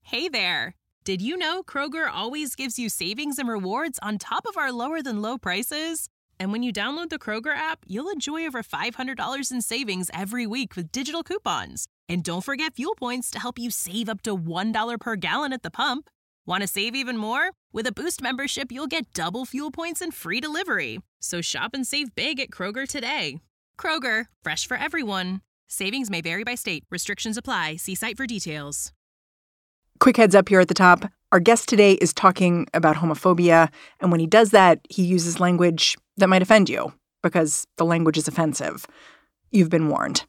Hey there! Did you know Kroger always gives you savings and rewards on top of our lower-than-low prices? And when you download the Kroger app, you'll enjoy over $500 in savings every week with digital coupons. And don't forget fuel points to help you save up to $1 per gallon at the pump. Want to save even more? With a Boost membership, you'll get double fuel points and free delivery. So shop and save big at Kroger today. Kroger, fresh for everyone. Savings may vary by state. Restrictions apply. See site for details. Quick heads up here at the top. Our guest today is talking about homophobia, and when he does that, he uses language that might offend you because the language is offensive. You've been warned.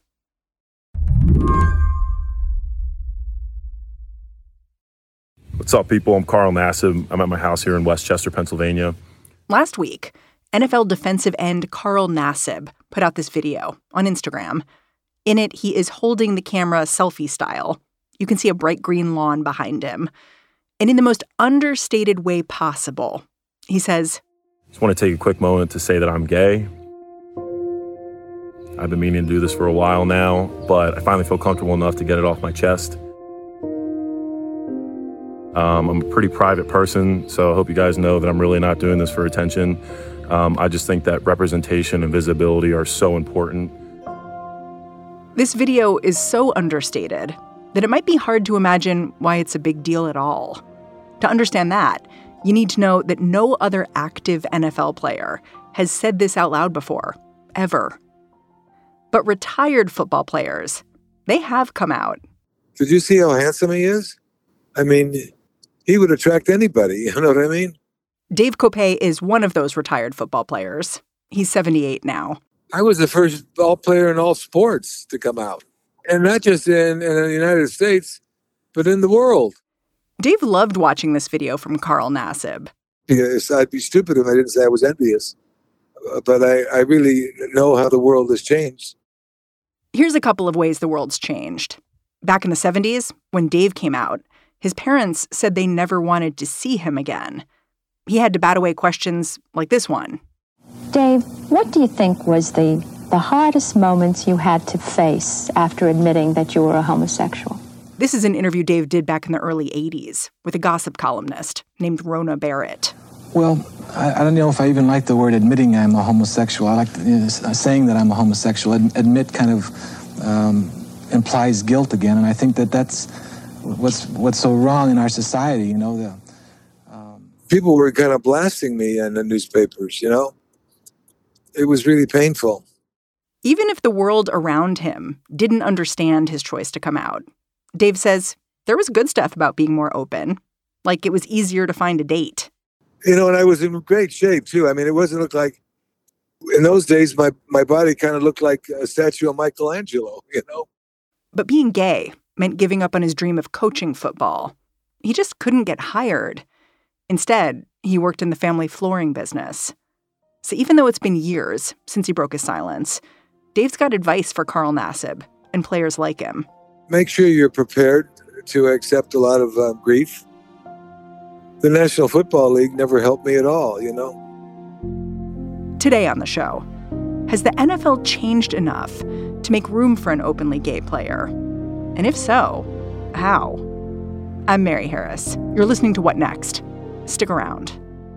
What's up, people? I'm Carl Nassib. I'm at my house here in Westchester, Pennsylvania. Last week, NFL defensive end Carl Nassib put out this video on Instagram. In it, he is holding the camera selfie style. You can see a bright green lawn behind him. And in the most understated way possible, he says, I just want to take a quick moment to say that I'm gay. I've been meaning to do this for a while now, but I finally feel comfortable enough to get it off my chest. I'm a pretty private person, so I hope you guys know that I'm really not doing this for attention. I just think that representation and visibility are so important. This video is so understated that it might be hard to imagine why it's a big deal at all. To understand that, you need to know that no other active NFL player has said this out loud before, ever. But retired football players, they have come out. Did you see how handsome he is? I mean, he would attract anybody, you know what I mean? Dave Kopay is one of those retired football players. He's 78 now. I was the first ball player in all sports to come out. And not just in the United States, but in the world. Dave loved watching this video from Carl Nassib. Yes, I'd be stupid if I didn't say I was envious. But I really know how the world has changed. Here's a couple of ways the world's changed. Back in the 70s, when Dave came out, his parents said they never wanted to see him again. He had to bat away questions like this one. Dave, what do you think was the hardest moments you had to face after admitting that you were a homosexual? This is an interview Dave did back in the early 80s with a gossip columnist named Rona Barrett. Well, I don't know if I even like the word admitting I'm a homosexual. I like saying that I'm a homosexual. Admit kind of implies guilt again, and I think that's what's so wrong in our society, you know. People were kind of blasting me in the newspapers, you know. It was really painful. Even if the world around him didn't understand his choice to come out, Dave says there was good stuff about being more open, like it was easier to find a date. You know, and I was in great shape, too. I mean, it wasn't look like, in those days, my body kind of looked like a statue of Michelangelo, you know? But being gay meant giving up on his dream of coaching football. He just couldn't get hired. Instead, he worked in the family flooring business. So even though it's been years since he broke his silence, Dave's got advice for Carl Nassib and players like him. Make sure you're prepared to accept a lot of grief. The National Football League never helped me at all, you know. Today on the show, has the NFL changed enough to make room for an openly gay player? And if so, how? I'm Mary Harris. You're listening to What Next? Stick around.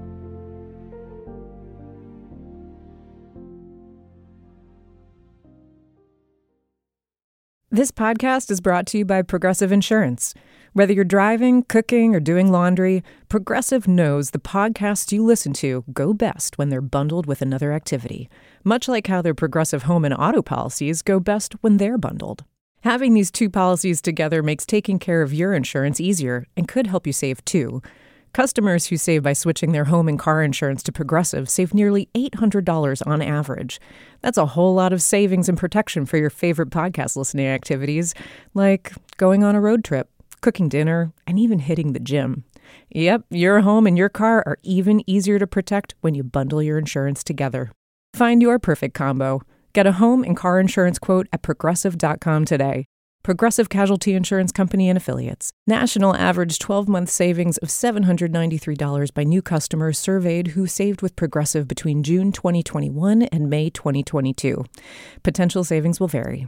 This podcast is brought to you by Progressive Insurance. Whether you're driving, cooking, or doing laundry, Progressive knows the podcasts you listen to go best when they're bundled with another activity, much like how their Progressive home and auto policies go best when they're bundled. Having these two policies together makes taking care of your insurance easier and could help you save too. Customers who save by switching their home and car insurance to Progressive save nearly $800 on average. That's a whole lot of savings and protection for your favorite podcast listening activities, like going on a road trip, cooking dinner, and even hitting the gym. Yep, your home and your car are even easier to protect when you bundle your insurance together. Find your perfect combo. Get a home and car insurance quote at Progressive.com today. Progressive Casualty Insurance Company and Affiliates. National average 12-month savings of $793 by new customers surveyed who saved with Progressive between June 2021 and May 2022. Potential savings will vary.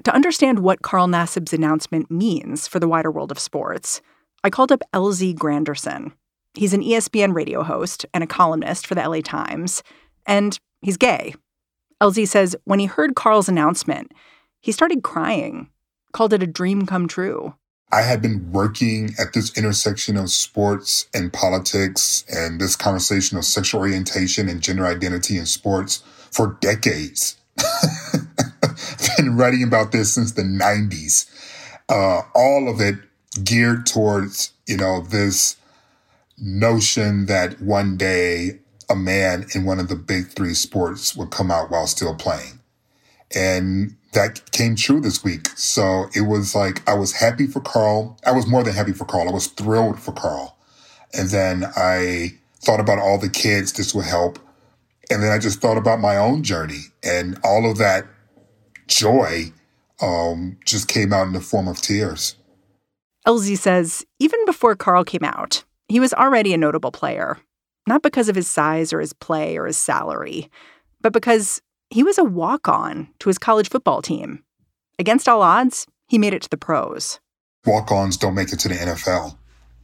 To understand what Carl Nassib's announcement means for the wider world of sports, I called up LZ Granderson. He's an ESPN radio host and a columnist for the LA Times, and he's gay. LZ says when he heard Carl's announcement, he started crying, called it a dream come true. I had been working at this intersection of sports and politics and this conversation of sexual orientation and gender identity in sports for decades. I've been writing about this since the 90s. All of it geared towards, this notion that one day a man in one of the big three sports would come out while still playing. And that came true this week. So it was like, I was happy for Carl. I was more than happy for Carl. I was thrilled for Carl. And then I thought about all the kids this would help. And then I just thought about my own journey, and all of that joy just came out in the form of tears. LZ says even before Carl came out, he was already a notable player, not because of his size or his play or his salary, but because he was a walk-on to his college football team. Against all odds, he made it to the pros. Walk-ons don't make it to the NFL.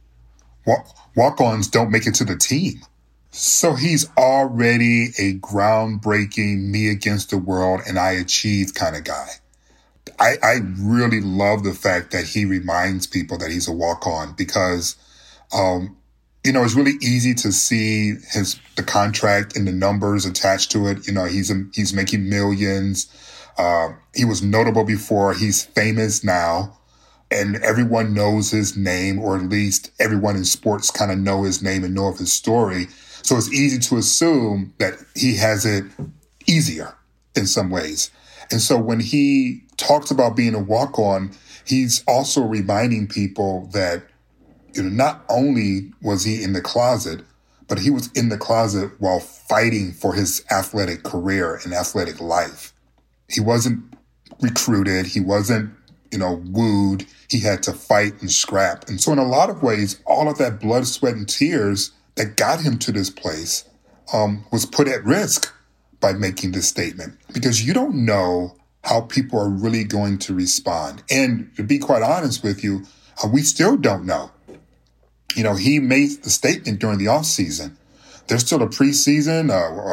Walk-ons don't make it to the team. So he's already a groundbreaking, me against the world and I achieve kind of guy. I really love the fact that he reminds people that he's a walk-on because, it's really easy to see the contract and the numbers attached to it. He's making millions. He was notable before. He's famous now. And everyone knows his name, or at least everyone in sports kind of know his name and know of his story. So it's easy to assume that he has it easier in some ways. And so when he talks about being a walk-on, he's also reminding people that not only was he in the closet, but he was in the closet while fighting for his athletic career and athletic life. He wasn't recruited. He wasn't, wooed. He had to fight and scrap. And so in a lot of ways, all of that blood, sweat, and tears that got him to this place was put at risk by making this statement, because you don't know how people are really going to respond. And to be quite honest with you, we still don't know. He made the statement during the off season. There's still a preseason,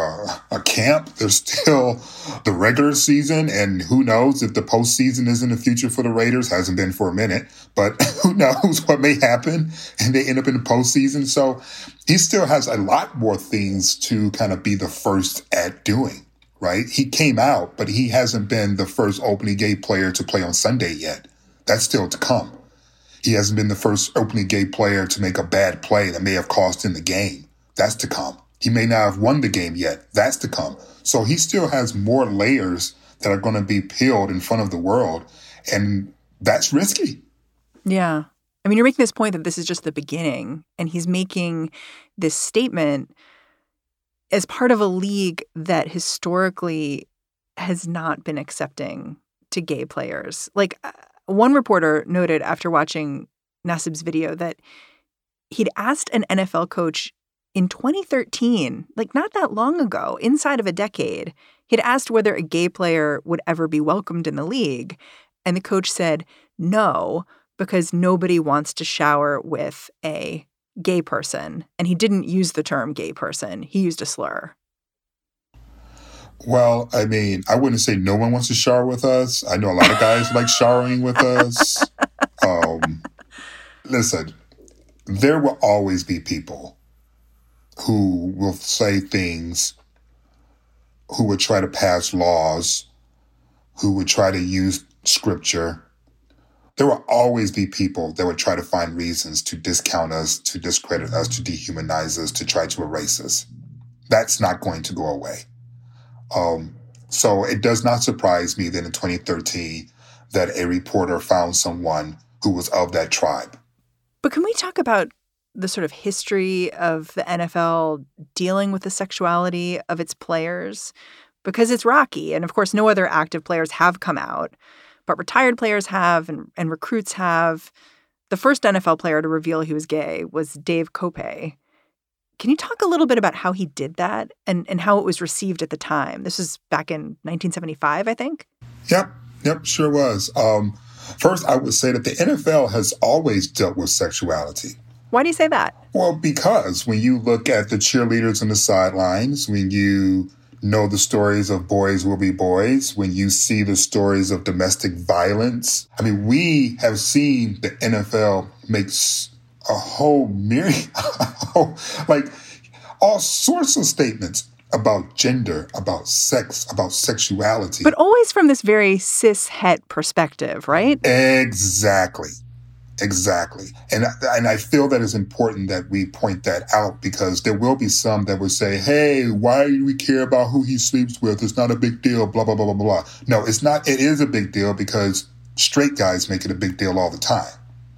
a camp. There's still the regular season. And who knows if the postseason is in the future for the Raiders. Hasn't been for a minute, but who knows what may happen and they end up in the postseason. So he still has a lot more things to kind of be the first at doing, right? He came out, but he hasn't been the first openly gay player to play on Sunday yet. That's still to come. He hasn't been the first openly gay player to make a bad play that may have cost him the game. That's to come. He may not have won the game yet. That's to come. So he still has more layers that are going to be peeled in front of the world. And that's risky. Yeah. I mean, you're making this point that this is just the beginning. And he's making this statement as part of a league that historically has not been accepting to gay players. Like, one reporter noted after watching Nassib's video that he'd asked an NFL coach in 2013, like not that long ago, inside of a decade, he'd asked whether a gay player would ever be welcomed in the league. And the coach said no, because nobody wants to shower with a gay person. And he didn't use the term gay person. He used a slur. Well, I mean, I wouldn't say no one wants to shower with us. I know a lot of guys like showering with us. Listen, there will always be people who will say things, who would try to pass laws, who would try to use scripture. There will always be people that would try to find reasons to discount us, to discredit us, to dehumanize us, to try to erase us. That's not going to go away. So it does not surprise me that in 2013 that a reporter found someone who was of that tribe. But can we talk about the sort of history of the NFL dealing with the sexuality of its players? Because it's rocky. And of course, no other active players have come out, but retired players have and recruits have. The first NFL player to reveal he was gay was Dave Kope. Can you talk a little bit about how he did that and how it was received at the time? This was back in 1975, I think. Yep. Yep, sure was. First, I would say that the NFL has always dealt with sexuality. Why do you say that? Well, because when you look at the cheerleaders on the sidelines, when you know the stories of boys will be boys, when you see the stories of domestic violence, I mean, we have seen the NFL make a whole myriad, like all sorts of statements about gender, about sex, about sexuality. But always from this very cis-het perspective, right? Exactly. And I feel that it's important that we point that out, because there will be some that would say, hey, why do we care about who he sleeps with? It's not a big deal, blah, blah, blah, blah, blah. No, it's not. It is a big deal because straight guys make it a big deal all the time.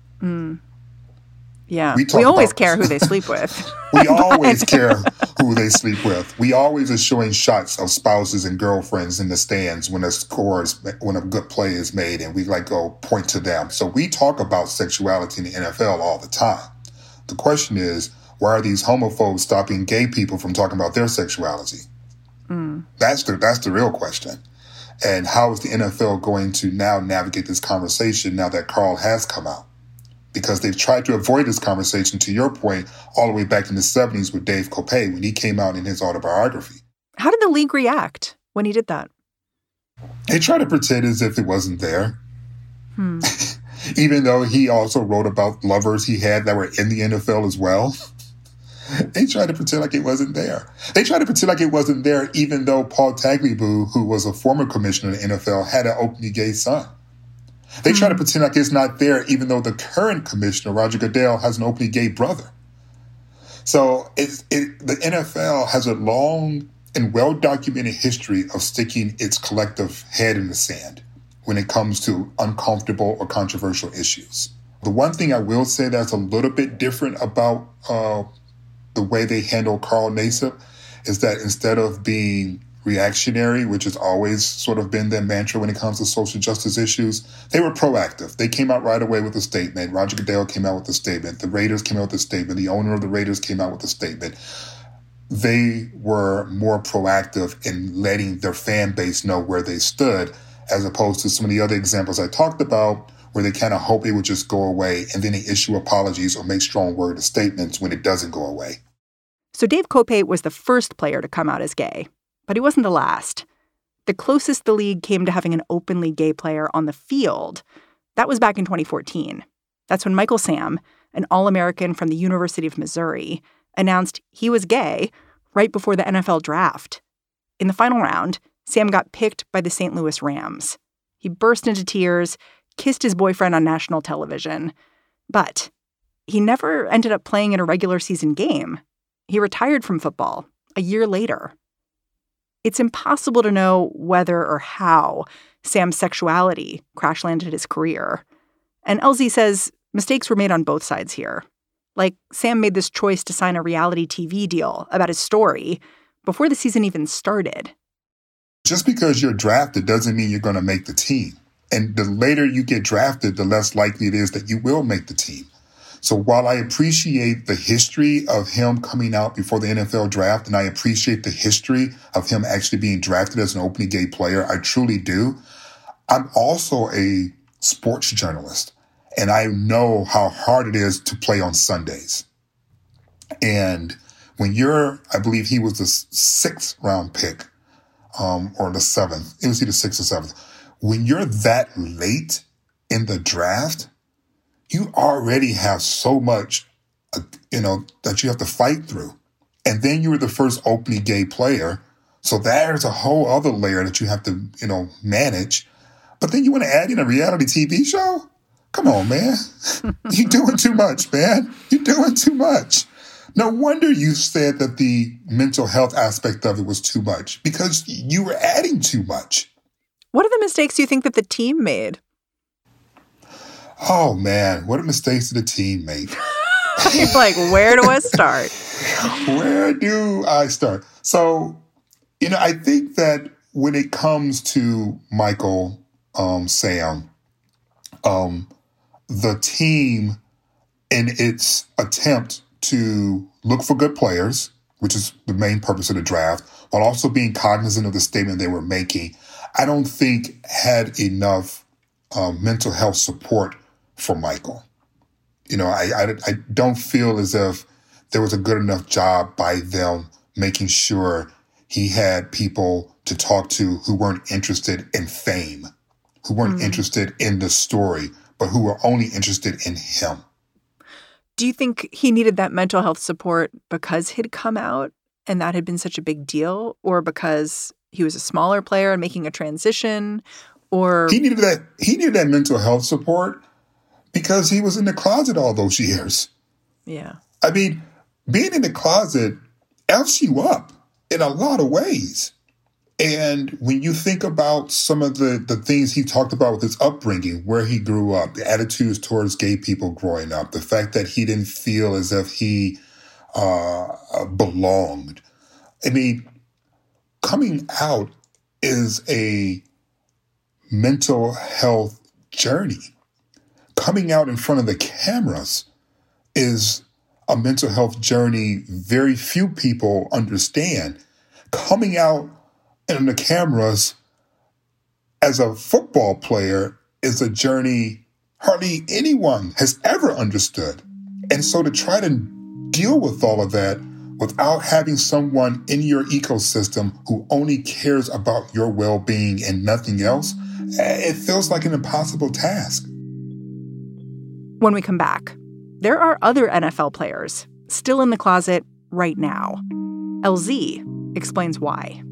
Yeah, we always care who they sleep with. We always care who they sleep with. We always are showing shots of spouses and girlfriends in the stands when a good play is made, and we go point to them. So we talk about sexuality in the NFL all the time. The question is, why are these homophobes stopping gay people from talking about their sexuality? That's the real question. And how is the NFL going to now navigate this conversation now that Carl has come out? Because they've tried to avoid this conversation, to your point, all the way back in the 70s with Dave Kopay when he came out in his autobiography. How did the league react when he did that? They tried to pretend as if it wasn't there. Even though he also wrote about lovers he had that were in the NFL as well. They tried to pretend like it wasn't there. They tried to pretend like it wasn't there even though Paul Tagliabue, who was a former commissioner of the NFL, had an openly gay son. They try to pretend like it's not there, even though the current commissioner, Roger Goodell, has an openly gay brother. So the NFL has a long and well-documented history of sticking its collective head in the sand when it comes to uncomfortable or controversial issues. The one thing I will say that's a little bit different about the way they handle Carl Nassib is that instead of being reactionary, which has always sort of been their mantra when it comes to social justice issues, they were proactive. They came out right away with a statement. Roger Goodell came out with a statement. The Raiders came out with a statement. The owner of the Raiders came out with a statement. They were more proactive in letting their fan base know where they stood, as opposed to some of the other examples I talked about, where they kind of hope it would just go away and then they issue apologies or make strong worded statements when it doesn't go away. So Dave Kopay was the first player to come out as gay. But he wasn't the last. The closest the league came to having an openly gay player on the field, that was back in 2014. That's when Michael Sam, an All-American from the University of Missouri, announced he was gay right before the NFL draft. In the final round, Sam got picked by the St. Louis Rams. He burst into tears, kissed his boyfriend on national television. But he never ended up playing in a regular season game. He retired from football a year later. It's impossible to know whether or how Sam's sexuality crash-landed his career. And LZ says mistakes were made on both sides here. Like, Sam made this choice to sign a reality TV deal about his story before the season even started. Just because you're drafted doesn't mean you're going to make the team. And the later you get drafted, the less likely it is that you will make the team. So while I appreciate the history of him coming out before the NFL draft, and I appreciate the history of him actually being drafted as an openly gay player, I truly do, I'm also a sports journalist, and I know how hard it is to play on Sundays. And when I believe he was the 6th round pick, or the 7th, it was either 6th or 7th. When you're that late in the draft, you already have so much, that you have to fight through. And then you were the first openly gay player. So there's a whole other layer that you have to, manage. But then you want to add in a reality TV show? Come on, man. You're doing too much, man. You're doing too much. No wonder you said that the mental health aspect of it was too much, because you were adding too much. What are the mistakes you think that the team made? Oh, man, what a mistakes did the team make? You're like, where do I start? Where do I start? So, I think that when it comes to Michael, Sam, the team in its attempt to look for good players, which is the main purpose of the draft, while also being cognizant of the statement they were making, I don't think had enough mental health support for Michael. You know, I don't feel as if there was a good enough job by them making sure he had people to talk to who weren't interested in fame, who weren't interested in the story, but who were only interested in him. Do you think he needed that mental health support because he'd come out and that had been such a big deal, or because he was a smaller player and making a transition, or he needed that mental health support because he was in the closet all those years. Yeah. I mean, being in the closet F's you up in a lot of ways. And when you think about some of the things he talked about with his upbringing, where he grew up, the attitudes towards gay people growing up, the fact that he didn't feel as if he belonged. I mean, coming out is a mental health journey. Coming out in front of the cameras is a mental health journey very few people understand. Coming out in the cameras as a football player is a journey hardly anyone has ever understood. And so to try to deal with all of that without having someone in your ecosystem who only cares about your well-being and nothing else, it feels like an impossible task. When we come back, there are other NFL players still in the closet right now. LZ explains why.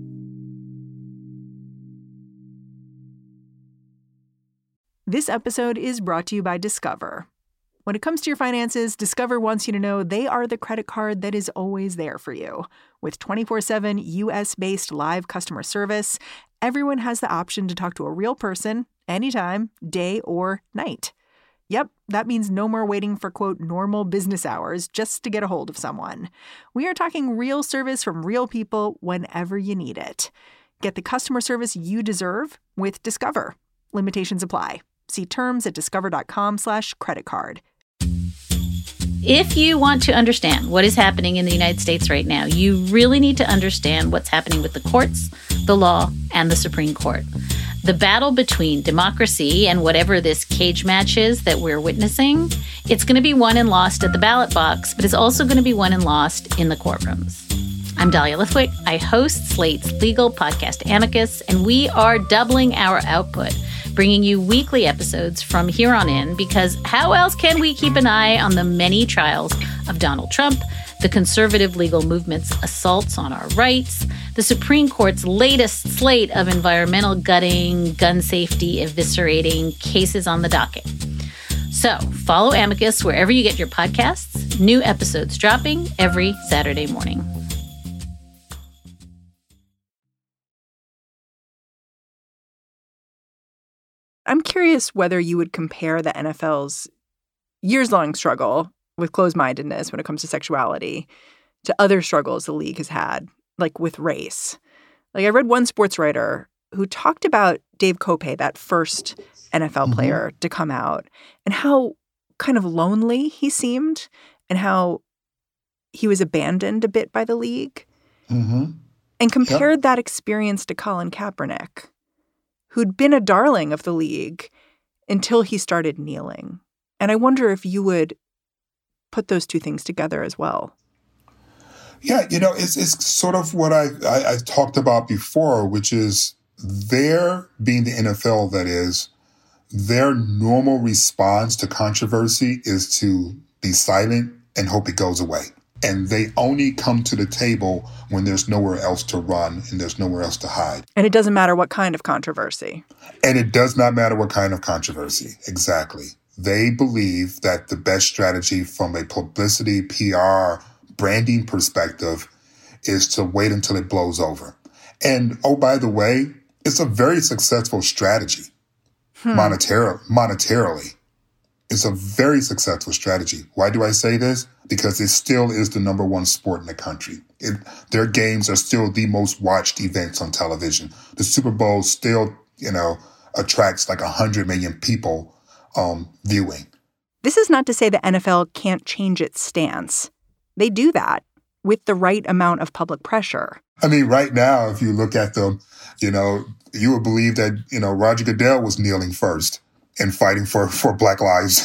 This episode is brought to you by Discover. When it comes to your finances, Discover wants you to know they are the credit card that is always there for you. With 24/7 U.S.-based live customer service, everyone has the option to talk to a real person anytime, day or night. Yep, that means no more waiting for, quote, normal business hours just to get a hold of someone. We are talking real service from real people whenever you need it. Get the customer service you deserve with Discover. Limitations apply. See terms at discover.com/creditcard. If you want to understand what is happening in the United States right now, you really need to understand what's happening with the courts, the law, and the Supreme Court. The battle between democracy and whatever this cage match is that we're witnessing, it's going to be won and lost at the ballot box, but it's also going to be won and lost in the courtrooms. I'm Dahlia Lithwick. I host Slate's legal podcast Amicus, and we are doubling our output, bringing you weekly episodes from here on in, because how else can we keep an eye on the many trials of Donald Trump, the conservative legal movement's assaults on our rights, the Supreme Court's latest slate of environmental gutting, gun safety eviscerating cases on the docket. So follow Amicus wherever you get your podcasts. New episodes dropping every Saturday morning. I'm curious whether you would compare the NFL's years-long struggle with closed-mindedness when it comes to sexuality to other struggles the league has had, like with race. Like I read one sports writer who talked about Dave Kopay, that first NFL player to come out, and how kind of lonely he seemed and how he was abandoned a bit by the league. And compared that experience to Colin Kaepernick, who'd been a darling of the league until he started kneeling. And I wonder if you would put those two things together as well. Yeah, you know, it's sort of what I talked about before, which is their, being the NFL that is, their normal response to controversy is to be silent and hope it goes away. And they only come to the table when there's nowhere else to run and there's nowhere else to hide. And it doesn't matter what kind of controversy. And it does not matter what kind of controversy. Exactly. They believe that the best strategy from a publicity, PR, branding perspective is to wait until it blows over. And, oh, by the way, it's a very successful strategy monetarily. It's a very successful strategy. Why do I say this? Because it still is the number one sport in the country. Their games are still the most watched events on television. The Super Bowl still, attracts like 100 million people viewing. This is not to say the NFL can't change its stance. They do that with the right amount of public pressure. I mean, right now, if you look at them, you would believe that, Roger Goodell was kneeling first and fighting for Black lives.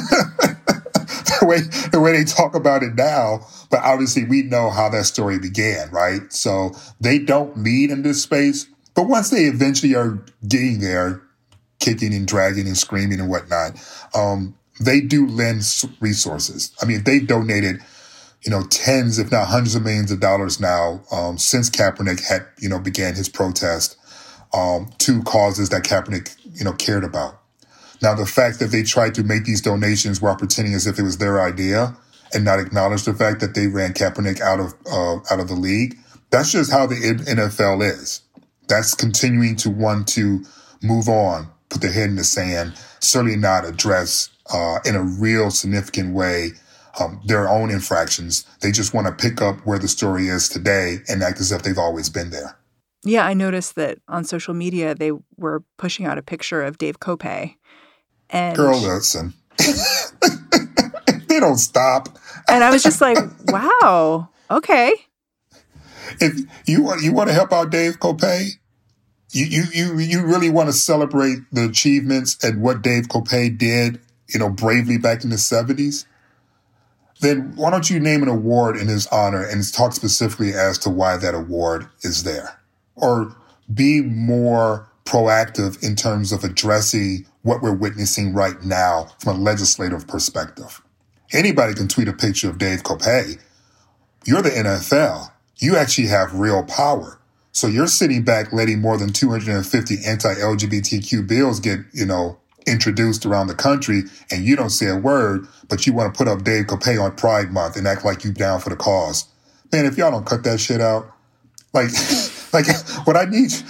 the way they talk about it now. But obviously, we know how that story began, right? So they don't lead in this space. But once they eventually are getting there, kicking and dragging and screaming and whatnot, they do lend resources. I mean, they've donated, tens, if not hundreds of millions of dollars now since Kaepernick had, began his protest to causes that Kaepernick, cared about. Now, the fact that they tried to make these donations while pretending as if it was their idea and not acknowledge the fact that they ran Kaepernick out of the league, that's just how the NFL is. That's continuing to want to move on, put their head in the sand, certainly not address in a real significant way their own infractions. They just want to pick up where the story is today and act as if they've always been there. Yeah, I noticed that on social media, they were pushing out a picture of Dave Kopay. And girl, listen. They don't stop. And I was just like, wow, okay. If you want to help out Dave Kopay, you really want to celebrate the achievements and what Dave Kopay did, bravely back in the 70s, then why don't you name an award in his honor and talk specifically as to why that award is there? Or be more proactive in terms of addressing what we're witnessing right now from a legislative perspective. Anybody can tweet a picture of Dave Kopay. You're the NFL. You actually have real power. So you're sitting back letting more than 250 anti-LGBTQ bills get, introduced around the country, and you don't say a word, but you want to put up Dave Kopay on Pride Month and act like you down for the cause. Man, if y'all don't cut that shit out, like what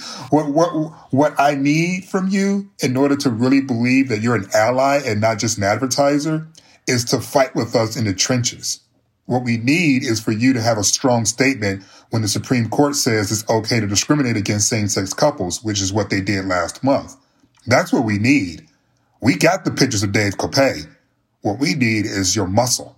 I need from you in order to really believe that you're an ally and not just an advertiser is to fight with us in the trenches. What we need is for you to have a strong statement when the Supreme Court says it's okay to discriminate against same-sex couples, which is what they did last month. That's what we need. We got the pictures of Dave Kopay. What we need is your muscle.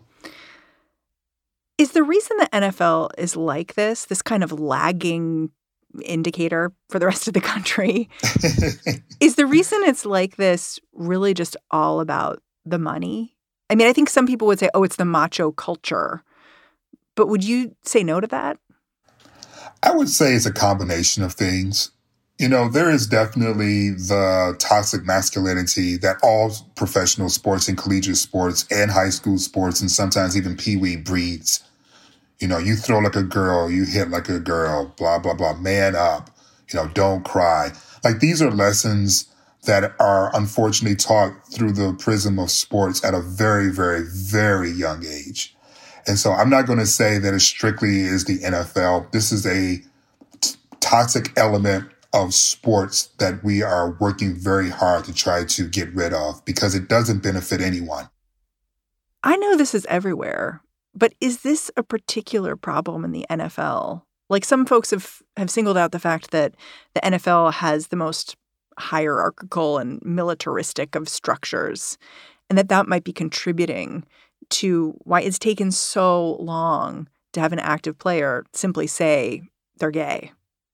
Is the reason the NFL is like this kind of lagging indicator for the rest of the country, is the reason it's like this really just all about the money? I mean, I think some people would say, oh, it's the macho culture. But would you say no to that? I would say it's a combination of things. There is definitely the toxic masculinity that all professional sports and collegiate sports and high school sports and sometimes even Pee-wee breeds. You throw like a girl, you hit like a girl, blah, blah, blah, man up, don't cry. Like, these are lessons that are unfortunately taught through the prism of sports at a very, very, very young age. And so I'm not going to say that it strictly is the NFL. This is a toxic element of sports that we are working very hard to try to get rid of because it doesn't benefit anyone. I know this is everywhere, but is this a particular problem in the NFL? Like, some folks have singled out the fact that the NFL has the most hierarchical and militaristic of structures, and that might be contributing to why it's taken so long to have an active player simply say they're gay.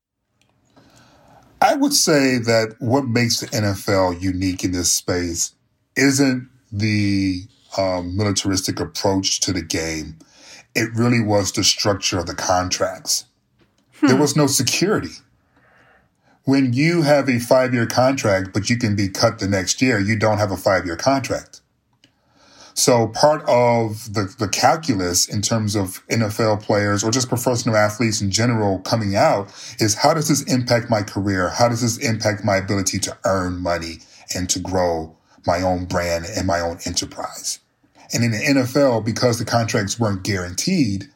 I would say that what makes the NFL unique in this space isn't the militaristic approach to the game. It really was the structure of the contracts. There was no security. When you have a 5-year contract, but you can be cut the next year, you don't have a 5-year contract. So part of the calculus in terms of NFL players or just professional athletes in general coming out is, how does this impact my career? How does this impact my ability to earn money and to grow my own brand and my own enterprise? And in the NFL, because the contracts weren't guaranteed,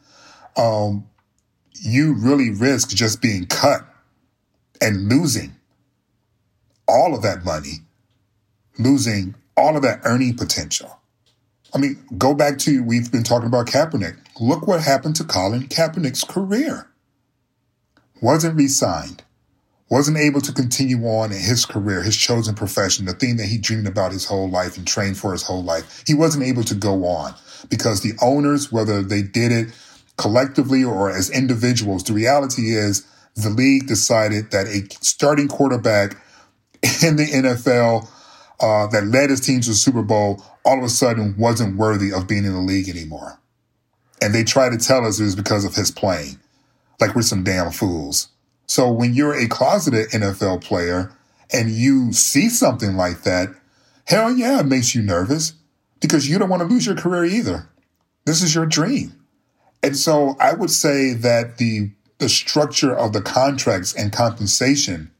you really risk just being cut and losing all of that money, losing all of that earning potential. I mean, go back to, we've been talking about Kaepernick. Look what happened to Colin Kaepernick's career. Wasn't re-signed. Wasn't able to continue on in his career, his chosen profession, the thing that he dreamed about his whole life and trained for his whole life. He wasn't able to go on because the owners, whether they did it collectively or as individuals, the reality is the league decided that a starting quarterback in the NFL that led his team to the Super Bowl all of a sudden wasn't worthy of being in the league anymore. And they tried to tell us it was because of his playing, like we're some damn fools. So when you're a closeted NFL player and you see something like that, hell yeah, it makes you nervous because you don't want to lose your career either. This is your dream. And so I would say that the structure of the contracts and compensation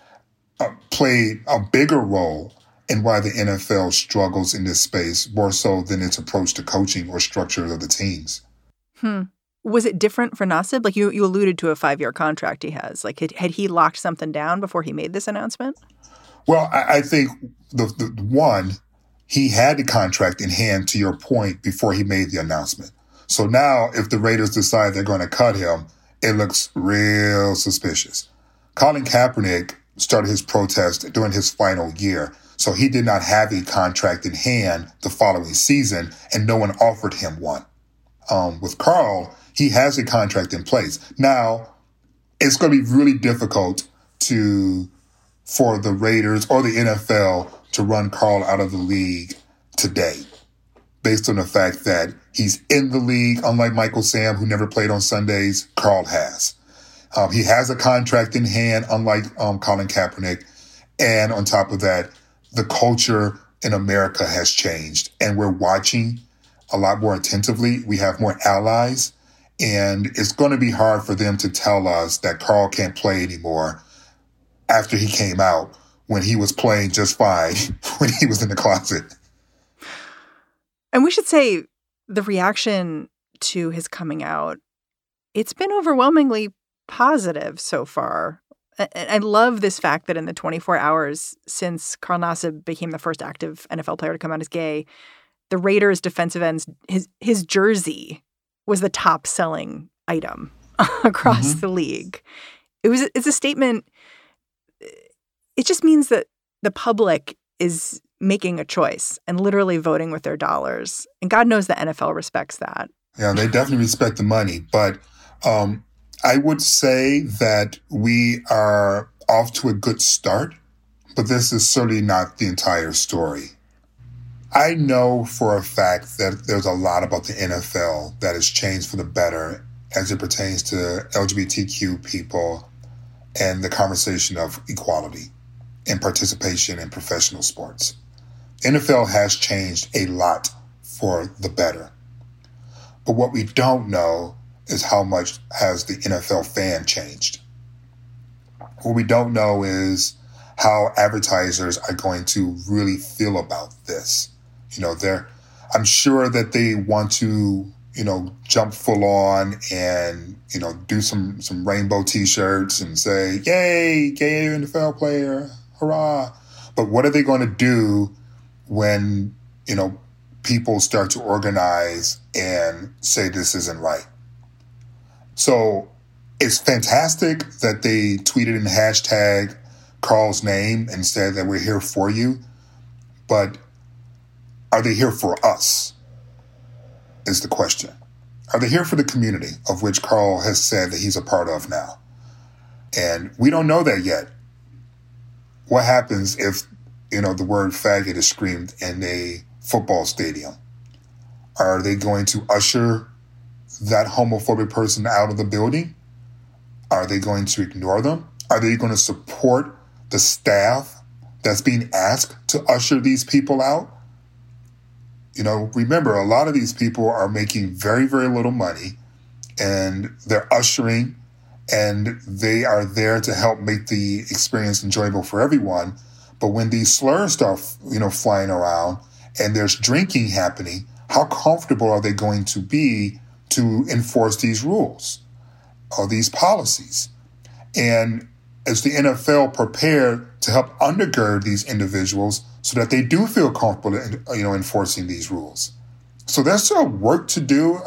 played a bigger role in why the NFL struggles in this space, more so than its approach to coaching or structure of the teams. Was it different for Nassib? Like you alluded to a 5-year contract he has. Like had he locked something down before he made this announcement? Well, I think the one, he had the contract in hand, to your point, before he made the announcement. So now if the Raiders decide they're going to cut him, it looks real suspicious. Colin Kaepernick started his protest during his final year, so he did not have a contract in hand the following season, and no one offered him one. With Carl, he has a contract in place. Now, it's going to be really difficult for the Raiders or the NFL to run Carl out of the league today, based on the fact that he's in the league. Unlike Michael Sam, who never played on Sundays, Carl has. He has a contract in hand, unlike Colin Kaepernick. And on top of that, the culture in America has changed, and we're watching a lot more attentively. We have more allies, and it's going to be hard for them to tell us that Carl can't play anymore after he came out when he was playing just fine when he was in the closet. And we should say the reaction to his coming out, it's been overwhelmingly positive so far. I love this fact that in the 24 hours since Carl Nassib became the first active NFL player to come out as gay, the Raiders defensive ends, his jersey was the top selling item across the league. It's a statement. It just means that the public is making a choice and literally voting with their dollars. And God knows the NFL respects that. Yeah, they definitely respect the money. But I would say that we are off to a good start, but this is certainly not the entire story. I know for a fact that there's a lot about the NFL that has changed for the better as it pertains to LGBTQ people and the conversation of equality and participation in professional sports. NFL has changed a lot for the better. But what we don't know is how much has the NFL fan changed. What we don't know is how advertisers are going to really feel about this. I'm sure that they want to, jump full on and, do some rainbow T-shirts and say, yay, gay NFL player, hurrah. But what are they going to do when, people start to organize and say this isn't right? So it's fantastic that they tweeted and hashtag Carl's name and said that we're here for you. But are they here for us is the question. Are they here for the community of which Carl has said that he's a part of now? And we don't know that yet. What happens if, the word faggot is screamed in a football stadium? Are they going to usher that homophobic person out of the building? Are they going to ignore them? Are they going to support the staff that's being asked to usher these people out? Remember, a lot of these people are making very, very little money, and they're ushering, and they are there to help make the experience enjoyable for everyone. But when these slurs start, flying around and there's drinking happening, how comfortable are they going to be to enforce these rules or these policies? And is the NFL prepared to help undergird these individuals so that they do feel comfortable in, enforcing these rules? So there's still work to do,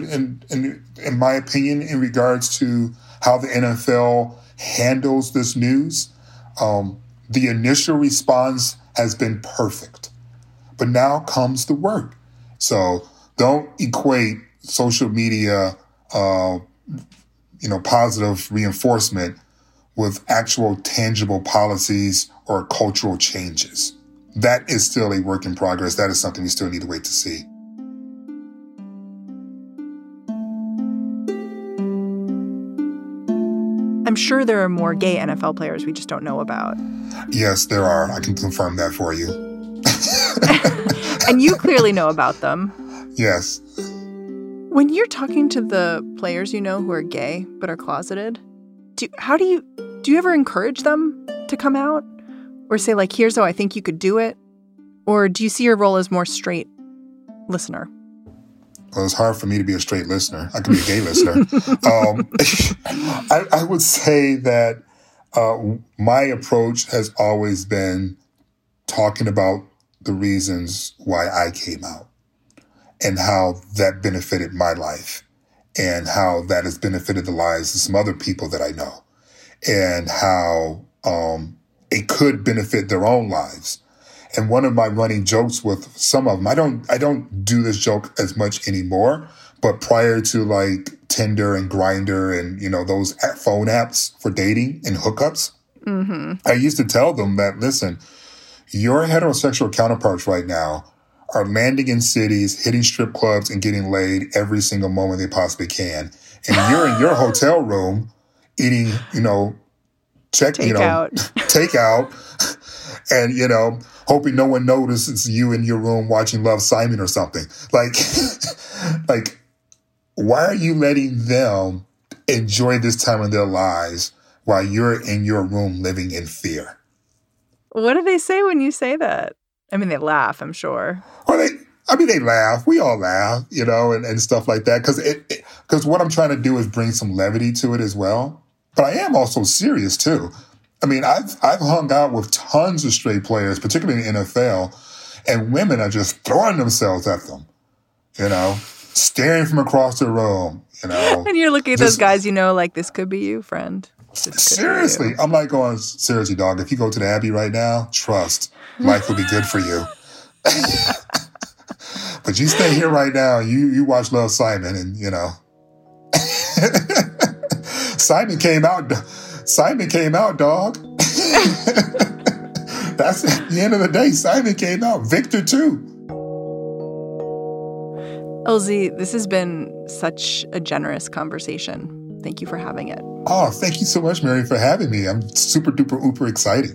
in my opinion, in regards to how the NFL handles this news. The initial response has been perfect, but now comes the work. So don't equate social media positive reinforcement with actual tangible policies or cultural changes. That is still a work in progress. That is something we still need to wait to see. I'm sure there are more gay NFL players we just don't know about. Yes, there are. I can confirm that for you. And you clearly know about them. Yes. When you're talking to the players you know who are gay but are closeted, do you ever encourage them to come out? Or say, like, here's how I think you could do it? Or do you see your role as more straight listener? Well, it's hard for me to be a straight listener. I can be a gay listener. I would say that my approach has always been talking about the reasons why I came out and how that benefited my life and how that has benefited the lives of some other people that I know and how it could benefit their own lives. And one of my running jokes with some of them, I don't do this joke as much anymore, but prior to like Tinder and Grindr and, those phone apps for dating and hookups, I used to tell them that, listen, your heterosexual counterparts right now are landing in cities, hitting strip clubs and getting laid every single moment they possibly can. And you're in your hotel room eating, takeout and, hoping no one notices you in your room watching Love, Simon or something. Like, why are you letting them enjoy this time in their lives while you're in your room living in fear? What do they say when you say that? I mean, they laugh, I'm sure. Well, they laugh. We all laugh, and stuff like that. Because what I'm trying to do is bring some levity to it as well. But I am also serious, too. I mean, I've hung out with tons of straight players, particularly in the NFL, and women are just throwing themselves at them, staring from across the room, And you're looking at those guys, like, this could be you, friend. Seriously. I'm like going, seriously, dog, if you go to the Abbey right now, trust, life will be good for you. But you stay here right now, you watch Love, Simon, and, Simon came out, dog. That's at the end of the day. Simon came out. Victor, too. LZ, this has been such a generous conversation. Thank you for having it. Oh, thank you so much, Mary, for having me. I'm super duper uber excited.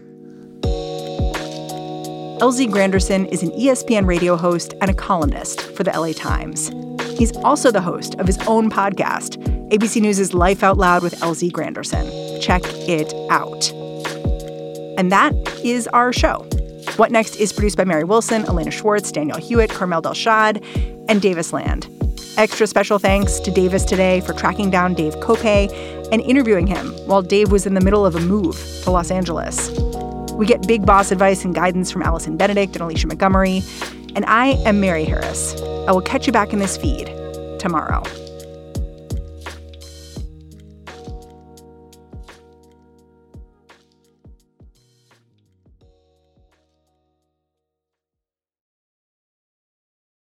LZ Granderson is an ESPN radio host and a columnist for the LA Times. He's also the host of his own podcast, ABC News' Life Out Loud with LZ Granderson. Check it out. And that is our show. What Next is produced by Mary Wilson, Elena Schwartz, Danielle Hewitt, Carmel Delshad, and Davis Land. Extra special thanks to Davis today for tracking down Dave Kopay and interviewing him while Dave was in the middle of a move to Los Angeles. We get big boss advice and guidance from Allison Benedict and Alicia Montgomery. And I am Mary Harris. I will catch you back in this feed tomorrow.